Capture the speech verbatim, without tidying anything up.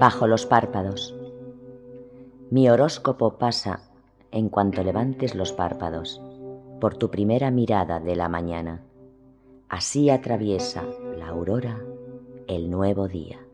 bajo los párpados. Mi horóscopo pasa en cuanto levantes los párpados, por tu primera mirada de la mañana. Así atraviesa la aurora el nuevo día.